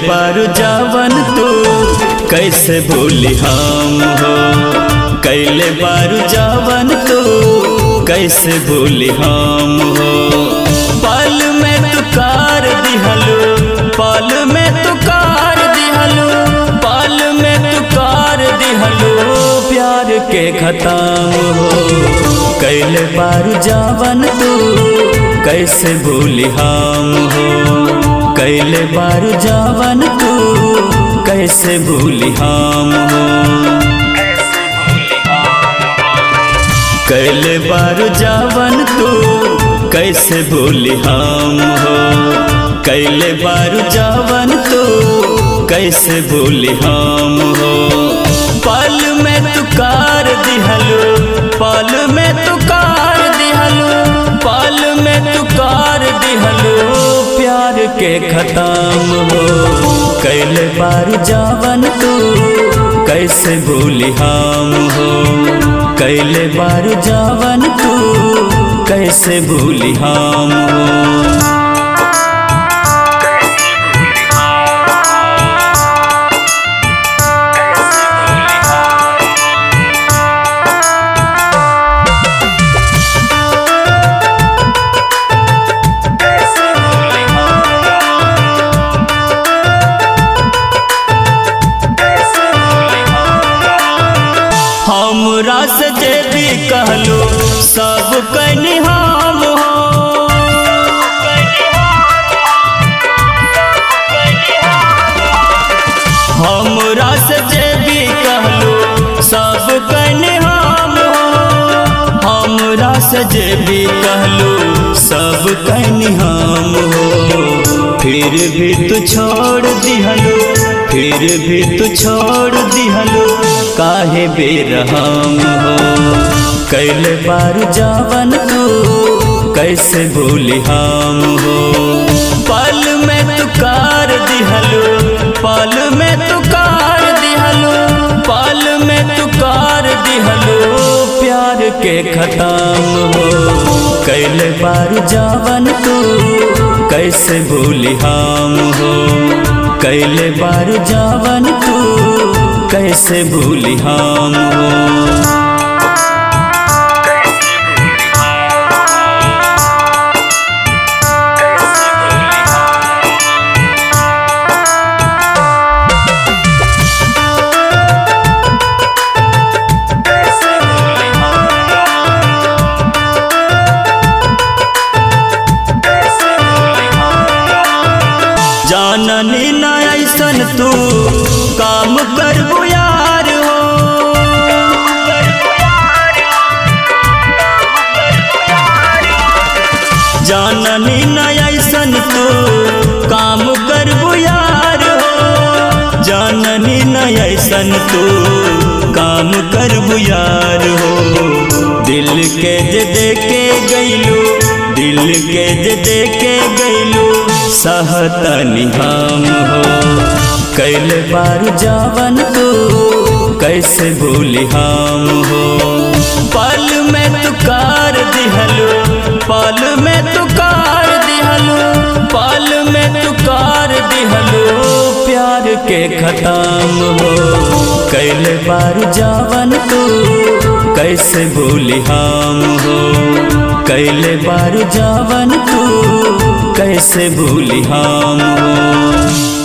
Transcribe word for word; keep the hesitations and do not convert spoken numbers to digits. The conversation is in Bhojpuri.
बारू जावन तू कैसे भूली हम हो। कैले बारू जावन तू कैसे भूली हम हो। पल में तू कार दिहलू, पल में तू कार दिहलू, पल में तू कार दिहलू, प्यार के खत्म हो। कैले बारू जावन तू कैसे भूली हम हो। कैले बारू जावन तू कैसे भूली हम हो। कैले बारू जावन तू कैसे भूली हम हो। कैले बारू जावन तू कैसे भूली हम हो। पल में तू कार दिहलू, पल में तू कार दिहलू, पल में तू कार दिहलू, प्यार के खत्म हो। कैले बारू जावन तू कैसे भूली हम हो। कैले बारू जावन तू कैसे भूली हम हो। हमरा से जे भी कहलू सब कनी हम हो। हमरा से जे भी कहलू सब कनी हम हो। हमरा से जे भी कहलू सब कनी हम हो। फिर भी तू छोड़ दिहलू, फिर भी तू छोड़ दिहलू, काहे बेरहम हो। कैले बारू जावन तू कैसे भूली हम हो। पल में तू कार दिहलू, पल में तू कार दिहलू, पल में तू कार दिहलू, प्यार के खत्म हो। कैले बारू जावन तू कैसे भूली हम हो। कैले बारू जावन तू कैसे भूली हम हो। जाननी न ऐसन तू काम करबू यार हो। जाननी न ऐसन तू काम करबू यार हो। जाननी न ऐसन तू काम करबू यार हो। दिल के जे देके गईलू, दिल के जे देके गईलू, सहतनी हम हो। कैले बारू जावन तू कैसे भूली हम हो। पल में तू कार दिहलू, पल में तू कार दिहलू, पल में तू कार दिहलू, प्यार के खत्म हो। कैले बारू जावन तू कैसे भूली हम हो। कैले बारू जावन तू कैसे भूली हम हो।